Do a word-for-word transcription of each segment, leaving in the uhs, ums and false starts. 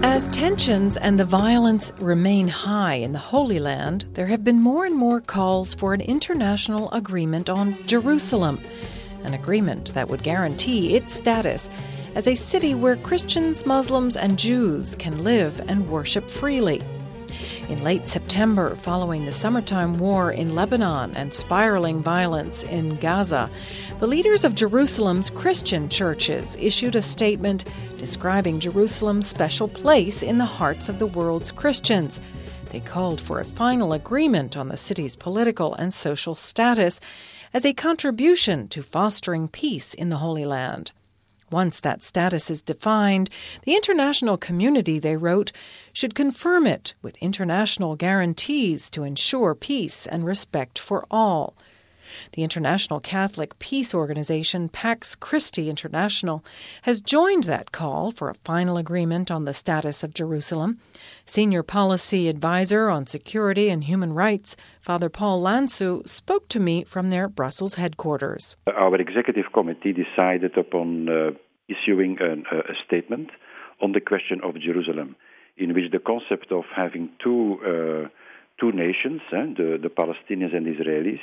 As tensions and the violence remain high in the Holy Land, there have been more and more calls for an international agreement on Jerusalem, an agreement that would guarantee its status as a city where Christians, Muslims, and Jews can live and worship freely. In late September, following the summertime war in Lebanon and spiraling violence in Gaza, the leaders of Jerusalem's Christian churches issued a statement describing Jerusalem's special place in the hearts of the world's Christians. They called for a final agreement on the city's political and social status as a contribution to fostering peace in the Holy Land. Once that status is defined, the international community, they wrote, should confirm it with international guarantees to ensure peace and respect for all. The International Catholic Peace Organization, Pax Christi International, has joined that call for a final agreement on the status of Jerusalem. Senior Policy Advisor on Security and Human Rights, Father Paul Lansou, spoke to me from their Brussels headquarters. Our executive committee decided upon uh, issuing an, uh, a statement on the question of Jerusalem, in which the concept of having two uh, two nations, eh, the, the Palestinians and Israelis,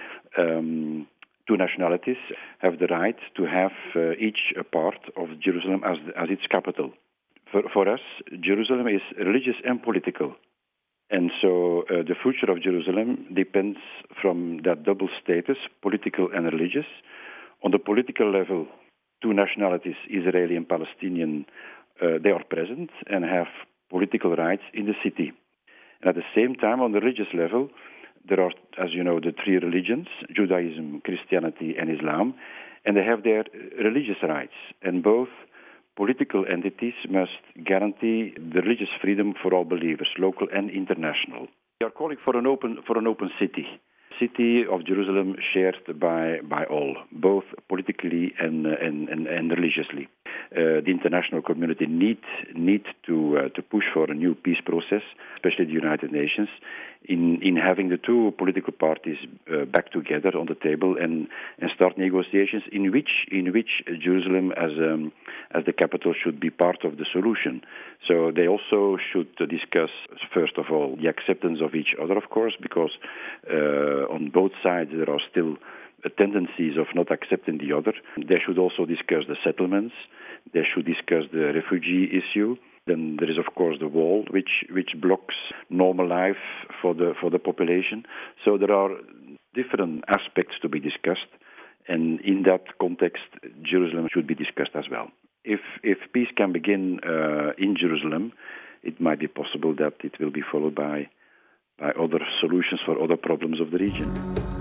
Um, two nationalities have the right to have uh, each a part of Jerusalem as as its capital. For, for us, Jerusalem is religious and political. And so uh, the future of Jerusalem depends from that double status, political and religious. On the political level, two nationalities, Israeli and Palestinian, uh, they are present and have political rights in the city. And at the same time, on the religious level, there are, as you know, the three religions, Judaism, Christianity, and Islam, and they have their religious rights. And both political entities must guarantee the religious freedom for all believers, local and international. We are calling for an open for an open city, city of Jerusalem shared by, by all, both politically and and, and, and religiously. Uh, the international community need need to uh, to push for a new peace process, especially the United Nations, in, in having the two political parties uh, back together on the table and, and start negotiations in which in which Jerusalem as um, as the capital should be part of the solution. So they also should discuss, first of all, the acceptance of each other, of course, because uh, on both sides there are still tendencies of not accepting the other. They should also discuss the settlements. They should discuss the refugee issue. Then there is, of course, the wall, which which blocks normal life for the for the population. So there are different aspects to be discussed, and in that context, Jerusalem should be discussed as well. If if peace can begin uh, in Jerusalem, it might be possible that it will be followed by by other solutions for other problems of the region.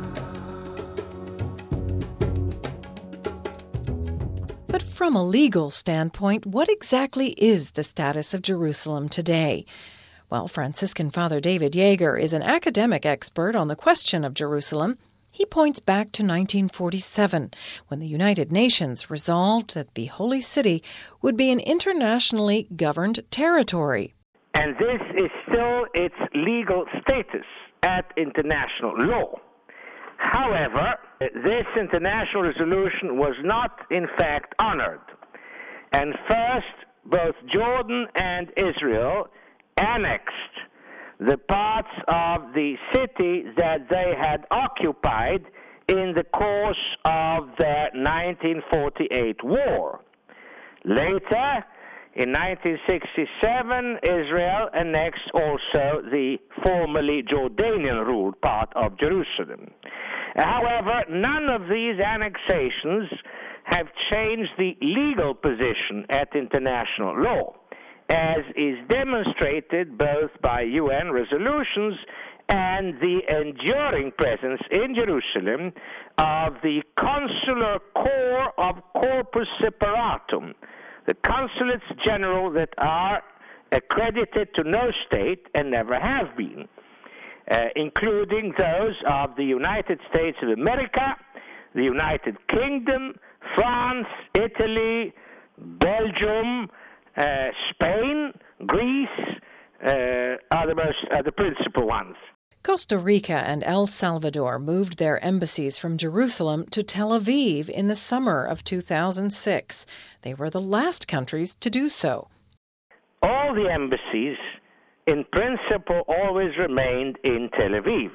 But from a legal standpoint, what exactly is the status of Jerusalem today? Well, Franciscan Father David Yeager is an academic expert on the question of Jerusalem. He points back to nineteen forty-seven, when the United Nations resolved that the Holy City would be an internationally governed territory. And this is still its legal status at international law. However, this international resolution was not, in fact, honored. And first, both Jordan and Israel annexed the parts of the city that they had occupied in the course of the nineteen forty-eight war. Later, in nineteen sixty-seven, Israel annexed also the formerly Jordanian-ruled part of Jerusalem. However, none of these annexations have changed the legal position at international law, as is demonstrated both by U N resolutions and the enduring presence in Jerusalem of the consular corps of Corpus Separatum, the consulates general that are accredited to no state and never have been, uh, including those of the United States of America, the United Kingdom, France, Italy, Belgium, uh, Spain, Greece, uh, are the most are the principal ones. Costa Rica and El Salvador moved their embassies from Jerusalem to Tel Aviv in the summer of two thousand six. They were the last countries to do so. All all the embassies, in principle, always remained in Tel Aviv.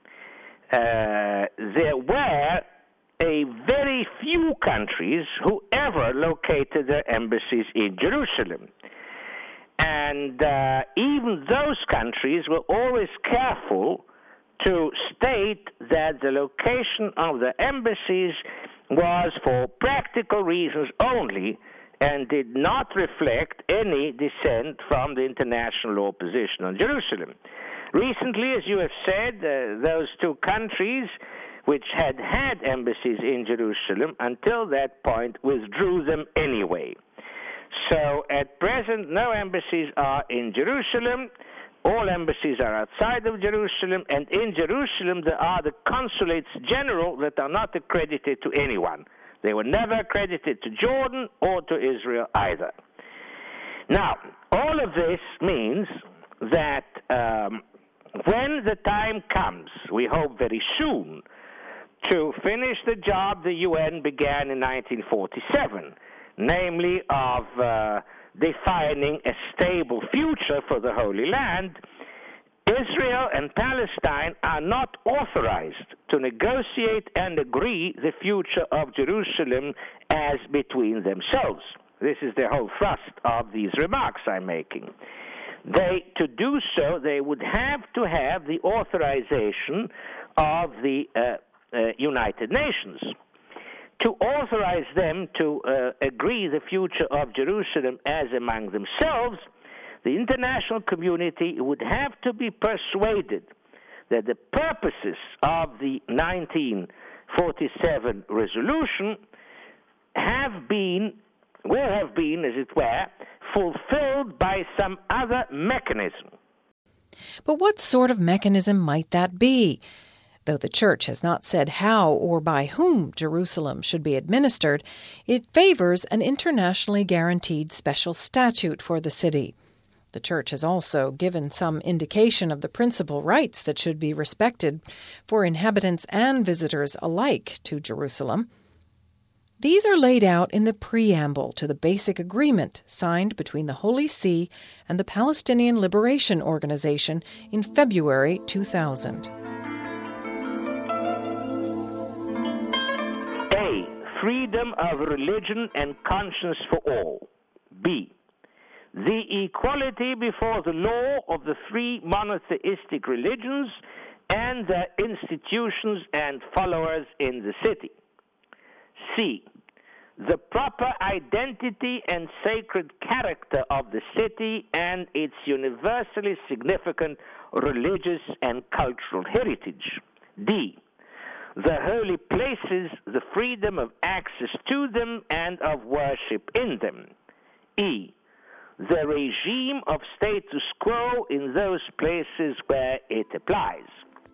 Uh, there were a very few countries who ever located their embassies in Jerusalem. And uh, even those countries were always careful to state that the location of the embassies was for practical reasons only and did not reflect any dissent from the international law position on Jerusalem. Recently, as you have said, uh, those two countries which had had embassies in Jerusalem until that point withdrew them anyway. So at present, no embassies are in Jerusalem. All embassies are outside of Jerusalem, and in Jerusalem there are the consulates general that are not accredited to anyone. They were never accredited to Jordan or to Israel either. Now, all of this means that um, when the time comes, we hope very soon, to finish the job the U N began in nineteen forty-seven, namely of uh, defining a stable future for the Holy Land, Israel and Palestine are not authorized to negotiate and agree the future of Jerusalem as between themselves. This is the whole thrust of these remarks I'm making. They, to do so, they would have to have the authorization of the uh, uh, United Nations. To authorize them to uh, agree the future of Jerusalem as among themselves, the international community would have to be persuaded that the purposes of the nineteen forty-seven resolution have been, will have been, as it were, fulfilled by some other mechanism. But what sort of mechanism might that be? Though the Church has not said how or by whom Jerusalem should be administered, it favors an internationally guaranteed special statute for the city. The Church has also given some indication of the principal rights that should be respected for inhabitants and visitors alike to Jerusalem. These are laid out in the preamble to the basic agreement signed between the Holy See and the Palestinian Liberation Organization in February two thousand. A. Freedom of religion and conscience for all. B. The equality before the law of the three monotheistic religions and their institutions and followers in the city. C. The proper identity and sacred character of the city and its universally significant religious and cultural heritage. D. The holy places, the freedom of access to them and of worship in them. E. The regime of status quo in those places where it applies.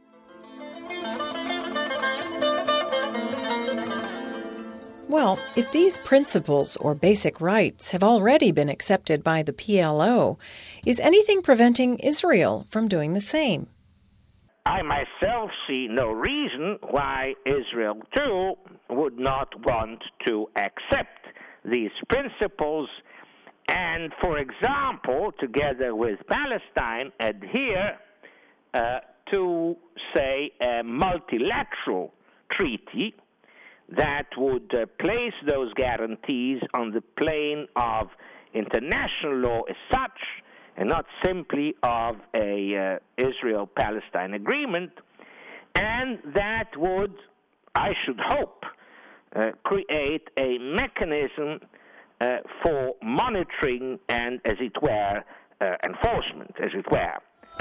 Well, if these principles or basic rights have already been accepted by the P L O, is anything preventing Israel from doing the same? I myself see no reason why Israel, too, would not want to accept these principles and, for example, together with Palestine, adhere uh, to, say, a multilateral treaty that would uh, place those guarantees on the plane of international law as such, and not simply of a uh, Israel-Palestine agreement, and that would, I should hope, uh, create a mechanism uh, for monitoring and, as it were, uh, enforcement, as it were.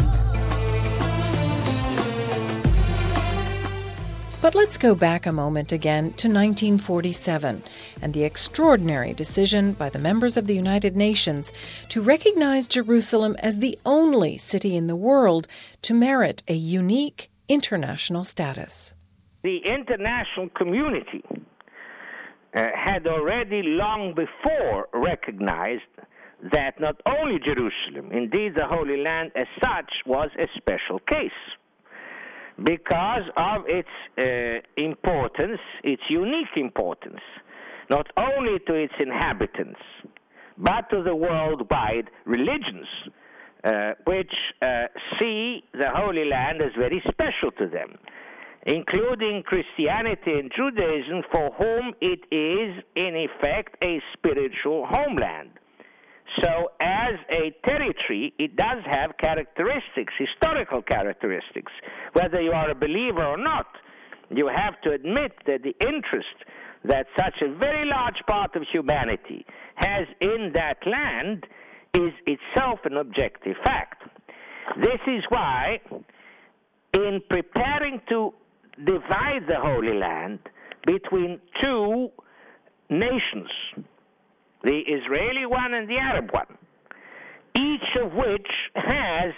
But let's go back a moment again to nineteen forty-seven and the extraordinary decision by the members of the United Nations to recognize Jerusalem as the only city in the world to merit a unique international status. The international community uh, had already long before recognized that not only Jerusalem, indeed the Holy Land as such, was a special case, because of its uh, importance, its unique importance, not only to its inhabitants, but to the worldwide religions, uh, which uh, see the Holy Land as very special to them, including Christianity and Judaism, for whom it is, in effect, a spiritual homeland. So as a territory, it does have characteristics, historical characteristics. Whether you are a believer or not, you have to admit that the interest that such a very large part of humanity has in that land is itself an objective fact. This is why, in preparing to divide the Holy Land between two nations, the Israeli one and the Arab one, each of which has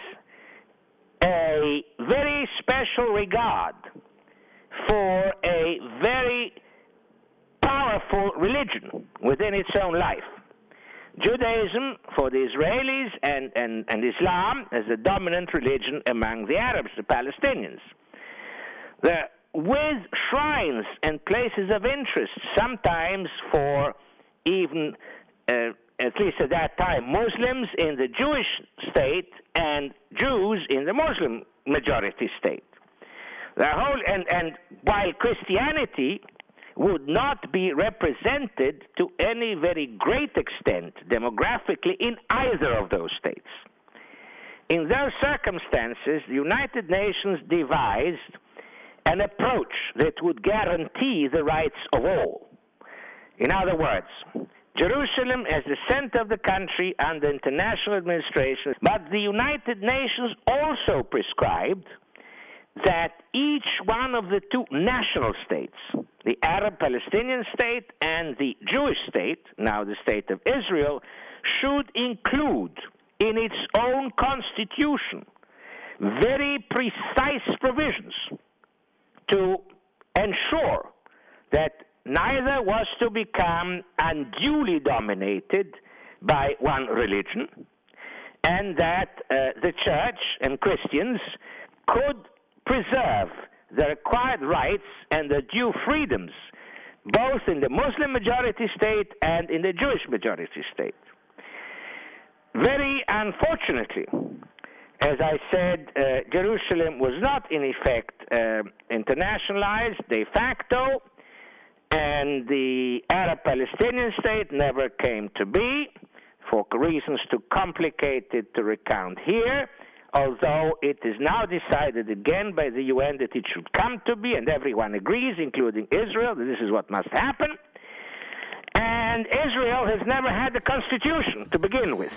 a very special regard for a very powerful religion within its own life. Judaism for the Israelis and, and, and Islam as the dominant religion among the Arabs, the Palestinians. The, with shrines and places of interest, sometimes for even, uh, at least at that time, Muslims in the Jewish state and Jews in the Muslim majority state. The whole, and, and while Christianity would not be represented to any very great extent demographically in either of those states. In those circumstances, the United Nations devised an approach that would guarantee the rights of all. In other words, Jerusalem as the center of the country under international administration, but the United Nations also prescribed that each one of the two national states, the Arab Palestinian state and the Jewish state, now the state of Israel, should include in its own constitution very precise provisions to ensure that neither was to become unduly dominated by one religion, and that uh, the church and Christians could preserve the required rights and the due freedoms both in the Muslim majority state and in the Jewish majority state. Very unfortunately, as I said, uh, Jerusalem was not in effect uh, internationalized de facto, and the Arab Palestinian state never came to be, for reasons too complicated to recount here, although it is now decided again by the U N that it should come to be, and everyone agrees, including Israel, that this is what must happen. And Israel has never had a constitution to begin with.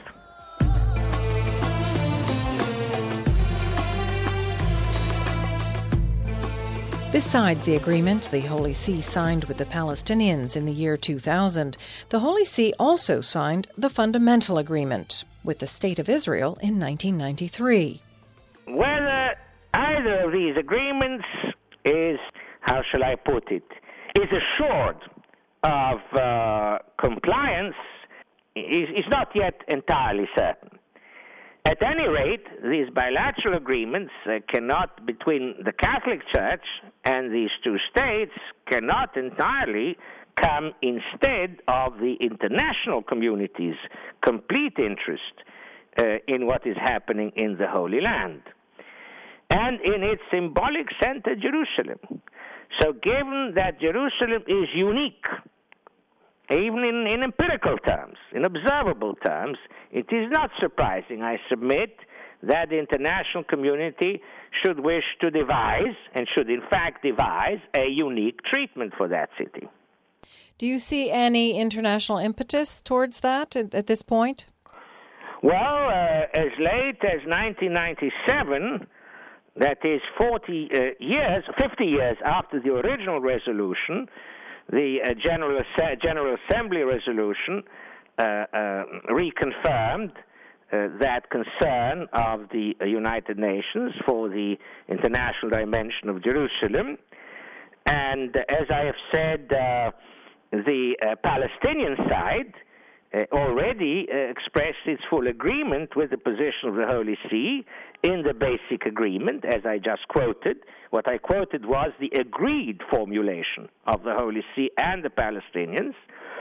Besides the agreement the Holy See signed with the Palestinians in the year two thousand, the Holy See also signed the Fundamental Agreement with the State of Israel in nineteen ninety-three. Whether either of these agreements is, how shall I put it, is assured of uh, compliance is, is not yet entirely certain. At any rate, these bilateral agreements uh, cannot, between the Catholic Church and these two states, cannot entirely come instead of the international community's complete interest uh, in what is happening in the Holy Land and in its symbolic center, Jerusalem. So given that Jerusalem is unique, even in, in empirical terms, in observable terms, it is not surprising, I submit, that the international community should wish to devise, and should in fact devise, a unique treatment for that city. Do you see any international impetus towards that at, at this point? Well, uh, as late as nineteen ninety-seven, that is forty uh, years, fifty years after the original resolution, the uh, General, Ass- General Assembly resolution uh, uh, reconfirmed uh, that concern of the uh, United Nations for the international dimension of Jerusalem. And uh, as I have said, uh, the uh, Palestinian side uh, already uh, expressed its full agreement with the position of the Holy See in the basic agreement, as I just quoted. What I quoted was the agreed formulation of the Holy See and the Palestinians.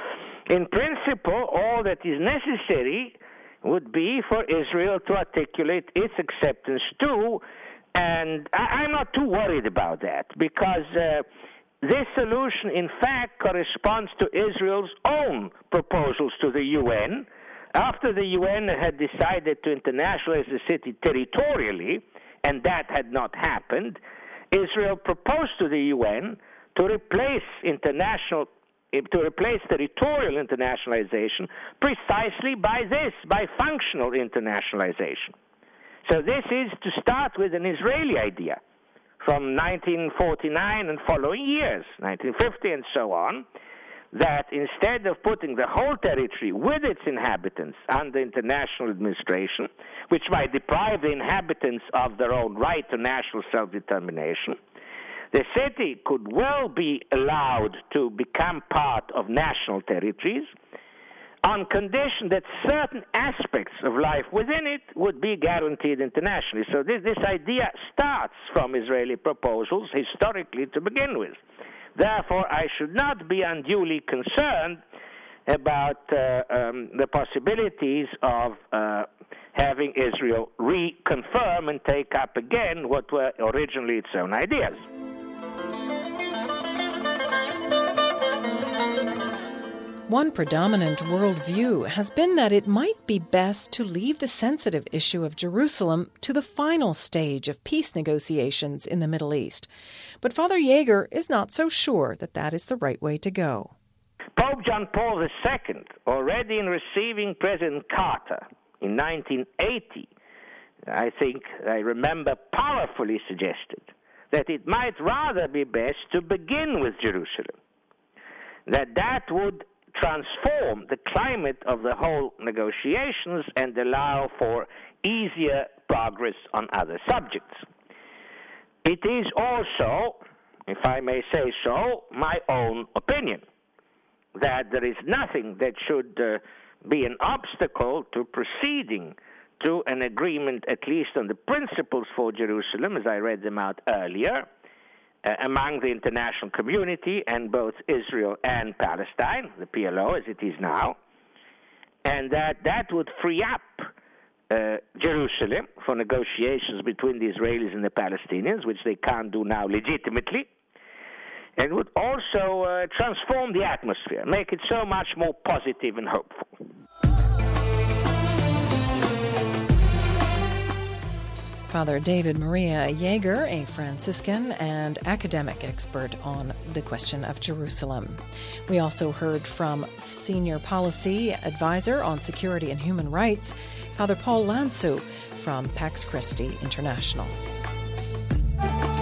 In principle, all that is necessary would be for Israel to articulate its acceptance too, and I, I'm not too worried about that, because uh, this solution, in fact, corresponds to Israel's own proposals to the U N. After the U N had decided to internationalize the city territorially, and that had not happened, Israel proposed to the U N to replace international, to replace territorial internationalization precisely by this, by functional internationalization. So this is to start with an Israeli idea from nineteen forty-nine and following years, nineteen fifty and so on, that instead of putting the whole territory with its inhabitants under international administration, which might deprive the inhabitants of their own right to national self-determination, the city could well be allowed to become part of national territories on condition that certain aspects of life within it would be guaranteed internationally. So this, this idea starts from Israeli proposals historically to begin with. Therefore, I should not be unduly concerned about uh, um, the possibilities of uh, having Israel reconfirm and take up again what were originally its own ideas. One predominant worldview has been that it might be best to leave the sensitive issue of Jerusalem to the final stage of peace negotiations in the Middle East. But Father Jaeger is not so sure that that is the right way to go. Pope John Paul the Second, already in receiving President Carter in nineteen eighty, I think, I remember, powerfully suggested that it might rather be best to begin with Jerusalem, that that would transform the climate of the whole negotiations and allow for easier progress on other subjects. It is also, if I may say so, my own opinion that there is nothing that should uh, be an obstacle to proceeding to an agreement, at least on the principles for Jerusalem, as I read them out earlier, Uh, among the international community and both Israel and Palestine, the P L O as it is now, and that that would free up uh, Jerusalem for negotiations between the Israelis and the Palestinians, which they can't do now legitimately, and would also uh, transform the atmosphere, make it so much more positive and hopeful. Father David Maria Jaeger, a Franciscan and academic expert on the question of Jerusalem. We also heard from Senior Policy Advisor on Security and Human Rights, Father Paul Lansu from Pax Christi International.